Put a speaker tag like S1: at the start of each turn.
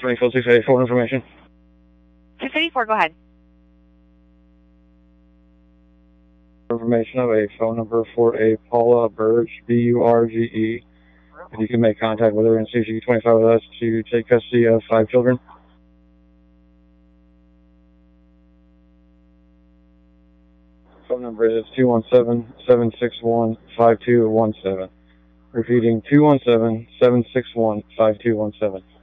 S1: Springfield 684 information.
S2: 684, go ahead.
S1: Information of a phone number for a Paula Burge, B-U-R-G-E. If you can make contact with her and see if she can 25 with us to take custody of 5 children. Phone number is 217-761-5217. Repeating, 217-761-5217.